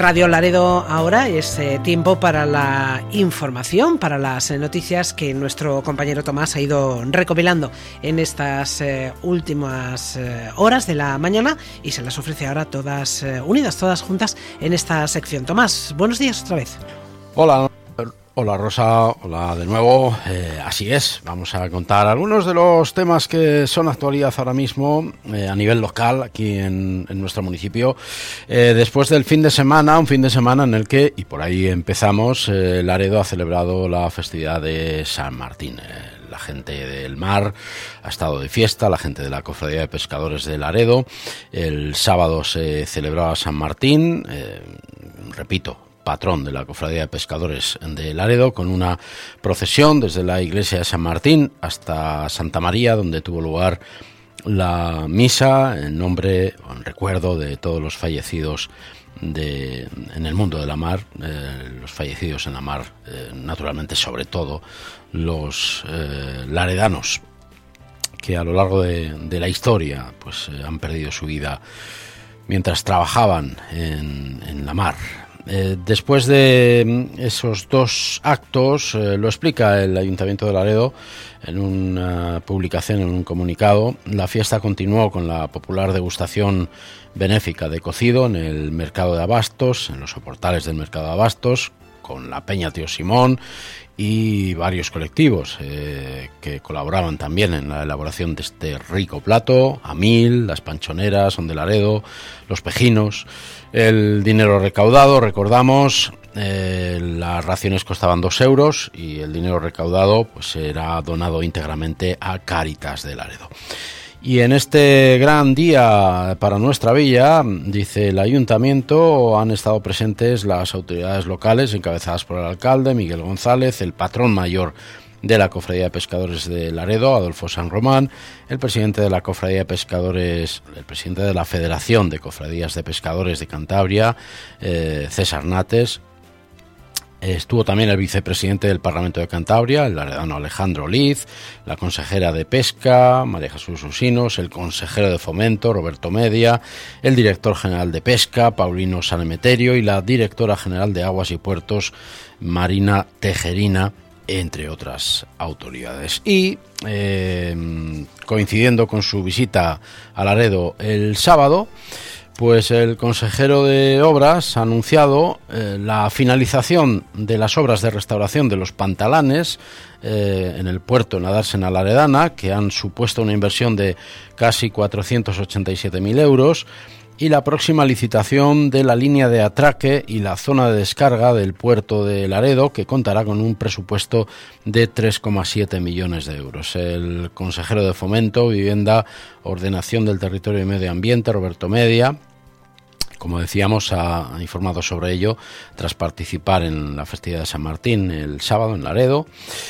Radio Laredo ahora es tiempo para la información, para las noticias que nuestro compañero Tomás ha ido recopilando en estas últimas horas de la mañana y se las ofrece ahora todas unidas, todas juntas en esta sección. Tomás, buenos días otra vez. Hola Rosa, hola de nuevo. Así es, vamos a contar algunos de los temas que son actualidad ahora mismo a nivel local aquí en nuestro municipio. Después del fin de semana, un fin de semana en el que, y por ahí empezamos, Laredo ha celebrado la festividad de San Martín. La gente del mar ha estado de fiesta, la gente de la Cofradía de Pescadores de Laredo. El sábado se celebraba San Martín, repito, patrón de la Cofradía de Pescadores de Laredo, con una procesión desde la iglesia de San Martín hasta Santa María, donde tuvo lugar la misa en nombre o en recuerdo de todos los fallecidos en el mundo de la mar, los fallecidos en la mar, naturalmente sobre todo los laredanos que a lo largo de la historia pues han perdido su vida mientras trabajaban en la mar. Después de esos dos actos, lo explica el Ayuntamiento de Laredo en una publicación, en un comunicado, la fiesta continuó con la popular degustación benéfica de cocido en el mercado de abastos, en los soportales del mercado de abastos, con la Peña Tío Simón y varios colectivos que colaboraban también en la elaboración de este rico plato: Amil, las Panchoneras, Son de Laredo, los Pejinos. El dinero recaudado, recordamos, las raciones costaban 2 euros y el dinero recaudado pues era donado íntegramente a Cáritas de Laredo. Y en este gran día para nuestra villa, dice el ayuntamiento, han estado presentes las autoridades locales encabezadas por el alcalde Miguel González, el patrón mayor de la Cofradía de Pescadores de Laredo, Adolfo San Román, el presidente de la Cofradía de Pescadores, el presidente de la Federación de Cofradías de Pescadores de Cantabria, César Nates. Estuvo también el vicepresidente del Parlamento de Cantabria, el laredano Alejandro Liz, la consejera de Pesca, María Jesús Usinos, el consejero de Fomento, Roberto Media, el director general de Pesca, Paulino San Emeterio, y la directora general de Aguas y Puertos, Marina Tejerina, entre otras autoridades. Y coincidiendo con su visita a Laredo el sábado, pues el consejero de Obras ha anunciado la finalización de las obras de restauración de los pantalanes en el puerto, en la dársena laredana, que han supuesto una inversión de casi 487.000 euros, y la próxima licitación de la línea de atraque y la zona de descarga del puerto de Laredo, que contará con un presupuesto de 3,7 millones de euros. El consejero de Fomento, Vivienda, Ordenación del Territorio y Medio Ambiente, Roberto Media, como decíamos, ha informado sobre ello tras participar en la festividad de San Martín el sábado en Laredo.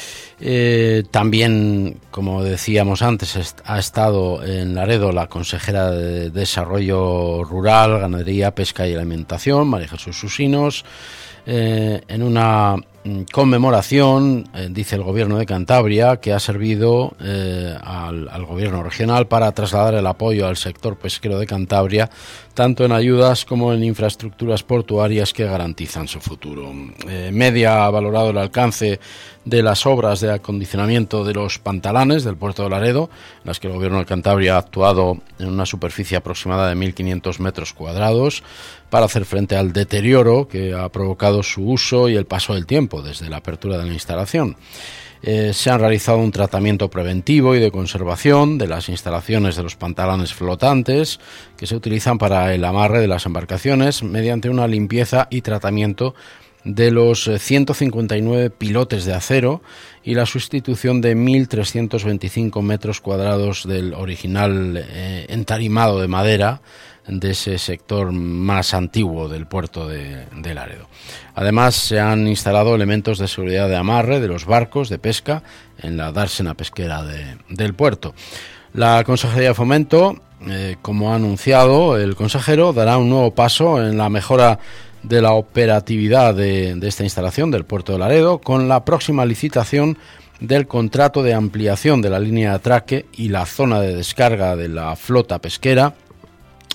También, como decíamos antes, ha estado en Laredo la consejera de Desarrollo Rural, Ganadería, Pesca y Alimentación, María Jesús Usinos, en una conmemoración, dice el Gobierno de Cantabria, que ha servido al Gobierno regional para trasladar el apoyo al sector pesquero de Cantabria, tanto en ayudas como en infraestructuras portuarias que garantizan su futuro. Media ha valorado el alcance de las obras de acondicionamiento de los pantalanes del puerto de Laredo, en las que el Gobierno de Cantabria ha actuado en una superficie aproximada de 1.500 metros cuadrados para hacer frente al deterioro que ha provocado su uso y el paso del tiempo desde la apertura de la instalación. Se han realizado un tratamiento preventivo y de conservación de las instalaciones de los pantalanes flotantes que se utilizan para el amarre de las embarcaciones mediante una limpieza y tratamiento de los 159 pilotes de acero y la sustitución de 1.325 metros cuadrados del original entarimado de madera de ese sector más antiguo del puerto de Laredo. Además, se han instalado elementos de seguridad de amarre de los barcos de pesca en la dársena pesquera del puerto. La Consejería de Fomento, como ha anunciado el consejero, dará un nuevo paso en la mejora de la operatividad de esta instalación del puerto de Laredo, con la próxima licitación del contrato de ampliación de la línea de atraque y la zona de descarga de la flota pesquera,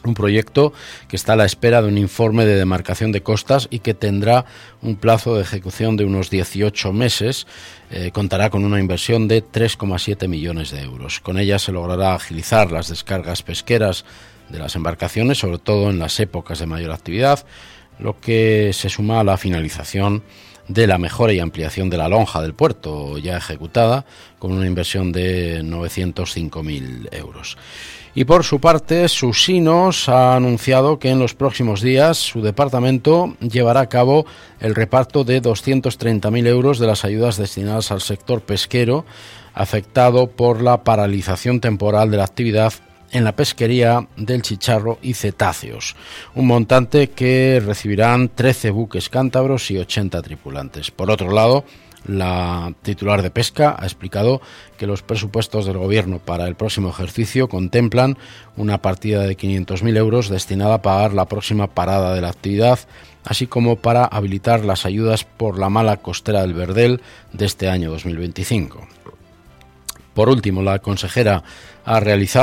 Un proyecto que está a la espera de un informe de demarcación de costas y que tendrá un plazo de ejecución de unos 18 meses. Contará con una inversión de 3,7 millones de euros. Con ella se logrará agilizar las descargas pesqueras de las embarcaciones, sobre todo en las épocas de mayor actividad, lo que se suma a la finalización de la mejora y ampliación de la lonja del puerto, ya ejecutada, con una inversión de 905.000 euros. Y por su parte, Susinos ha anunciado que en los próximos días su departamento llevará a cabo el reparto de 230.000 euros de las ayudas destinadas al sector pesquero afectado por la paralización temporal de la actividad en la pesquería del chicharro y cetáceos, un montante que recibirán 13 buques cántabros y 80 tripulantes. Por otro lado, la titular de Pesca ha explicado que los presupuestos del Gobierno para el próximo ejercicio contemplan una partida de 500.000 euros destinada a pagar la próxima parada de la actividad, así como para habilitar las ayudas por la mala costera del Verdel de este año 2025. Por último, la consejera ha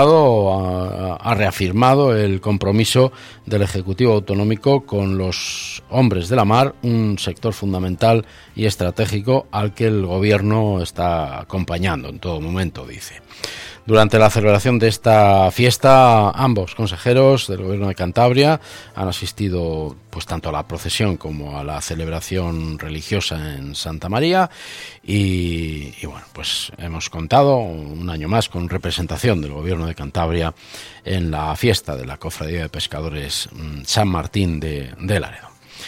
reafirmado el compromiso del Ejecutivo Autonómico con los hombres de la mar, un sector fundamental y estratégico al que el Gobierno está acompañando en todo momento, dice. Durante la celebración de esta fiesta, ambos consejeros del Gobierno de Cantabria han asistido pues tanto a la procesión como a la celebración religiosa en Santa María y bueno, pues hemos contado un año más con representación del Gobierno de Cantabria en la fiesta de la Cofradía de Pescadores San Martín de Laredo.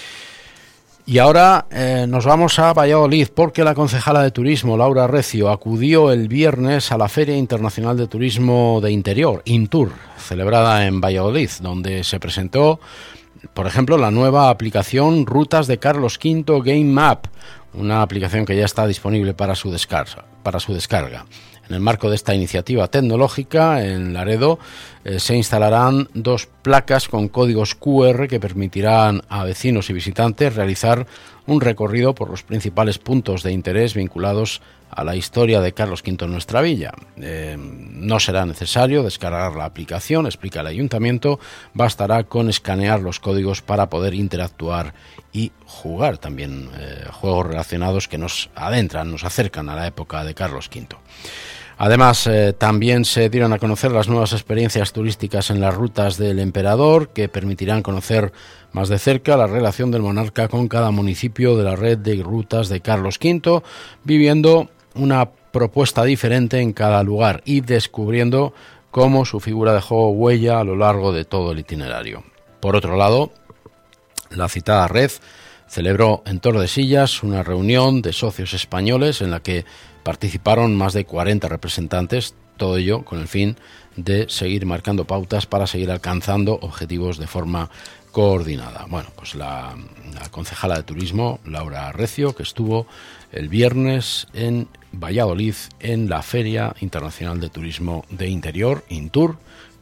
Y ahora nos vamos a Valladolid porque la concejala de Turismo, Laura Recio, acudió el viernes a la Feria Internacional de Turismo de Interior, Intur, celebrada en Valladolid, donde se presentó, por ejemplo, la nueva aplicación Rutas de Carlos V Game Map, una aplicación que ya está disponible para su descarga. En el marco de esta iniciativa tecnológica, en Laredo se instalarán 2 placas con códigos QR que permitirán a vecinos y visitantes realizar un recorrido por los principales puntos de interés vinculados a la historia de Carlos V en nuestra villa. No será necesario descargar la aplicación, explica el ayuntamiento, bastará con escanear los códigos para poder interactuar y jugar también juegos relacionados que nos adentran, nos acercan a la época de Carlos V. Además, también se dieron a conocer las nuevas experiencias turísticas en las rutas del Emperador, que permitirán conocer más de cerca la relación del monarca con cada municipio de la red de rutas de Carlos V, viviendo una propuesta diferente en cada lugar y descubriendo cómo su figura dejó huella a lo largo de todo el itinerario. Por otro lado, la citada red celebró en Tordesillas una reunión de socios españoles en la que participaron más de 40 representantes, todo ello con el fin de seguir marcando pautas para seguir alcanzando objetivos de forma coordinada. Bueno, pues la concejala de Turismo, Laura Recio, que estuvo el viernes en Valladolid en la Feria Internacional de Turismo de Interior, Intur,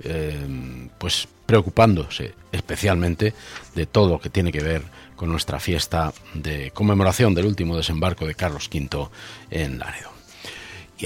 pues preocupándose especialmente de todo lo que tiene que ver con nuestra fiesta de conmemoración del último desembarco de Carlos V en Laredo. Y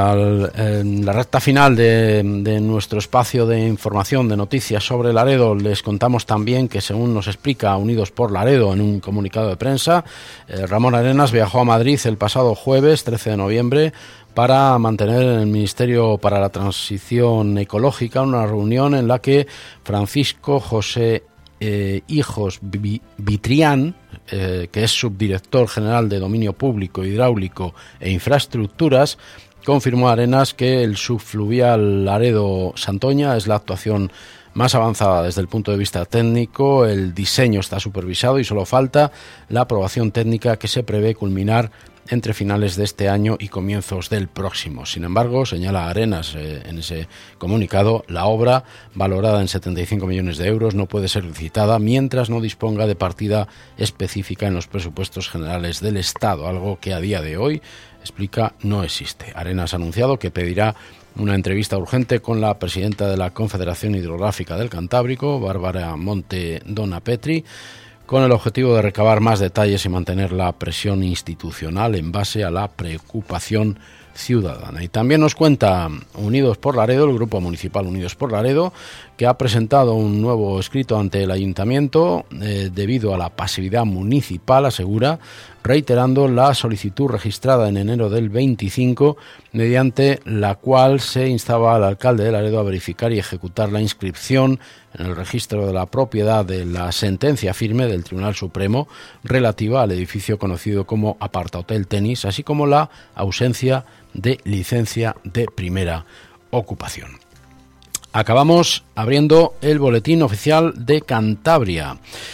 en la recta final de nuestro espacio de información, de noticias sobre Laredo, les contamos también que, según nos explica Unidos por Laredo en un comunicado de prensa, Ramón Arenas viajó a Madrid el pasado jueves 13 de noviembre para mantener en el Ministerio para la Transición Ecológica una reunión en la que Francisco José Hijos Vitrián, que es subdirector general de Dominio Público, Hidráulico e Infraestructuras, confirmó a Arenas que el subfluvial Laredo-Santoña es la actuación más avanzada desde el punto de vista técnico. El diseño está supervisado y solo falta la aprobación técnica, que se prevé culminar entre finales de este año y comienzos del próximo. Sin embargo, señala Arenas en ese comunicado, la obra, valorada en 75 millones de euros, no puede ser licitada mientras no disponga de partida específica en los presupuestos generales del Estado, algo que a día de hoy, explica, no existe. Arenas ha anunciado que pedirá una entrevista urgente con la presidenta de la Confederación Hidrográfica del Cantábrico, Bárbara Monte Dona Petri, con el objetivo de recabar más detalles y mantener la presión institucional en base a la preocupación ciudadana. Y también nos cuenta Unidos por Laredo, el Grupo Municipal Unidos por Laredo, que ha presentado un nuevo escrito ante el Ayuntamiento debido a la pasividad municipal, asegura, reiterando la solicitud registrada en enero del 25, mediante la cual se instaba al alcalde de Laredo a verificar y ejecutar la inscripción en el registro de la propiedad de la sentencia firme del Tribunal Supremo relativa al edificio conocido como Apartahotel Tenis, así como la ausencia de licencia de primera ocupación. Acabamos abriendo el Boletín Oficial de Cantabria.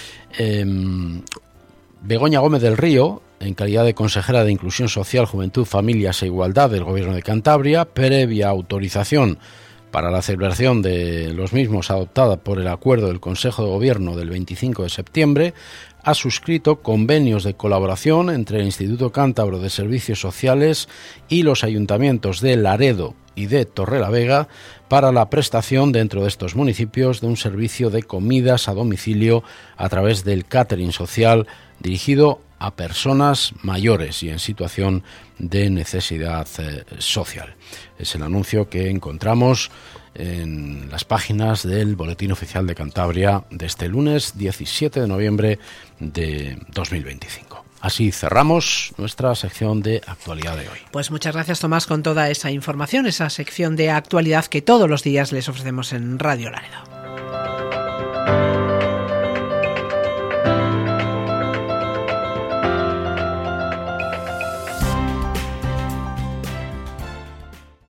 Begoña Gómez del Río, en calidad de consejera de Inclusión Social, Juventud, Familias e Igualdad del Gobierno de Cantabria, previa autorización para la celebración de los mismos adoptada por el acuerdo del Consejo de Gobierno del 25 de septiembre, ha suscrito convenios de colaboración entre el Instituto Cántabro de Servicios Sociales y los ayuntamientos de Laredo y de Torrelavega para la prestación dentro de estos municipios de un servicio de comidas a domicilio a través del catering social dirigido a personas mayores y en situación de necesidad social. Es el anuncio que encontramos en las páginas del Boletín Oficial de Cantabria de este lunes 17 de noviembre de 2025. Así cerramos nuestra sección de actualidad de hoy. Pues muchas gracias, Tomás, con toda esa información, esa sección de actualidad que todos los días les ofrecemos en Radio Laredo.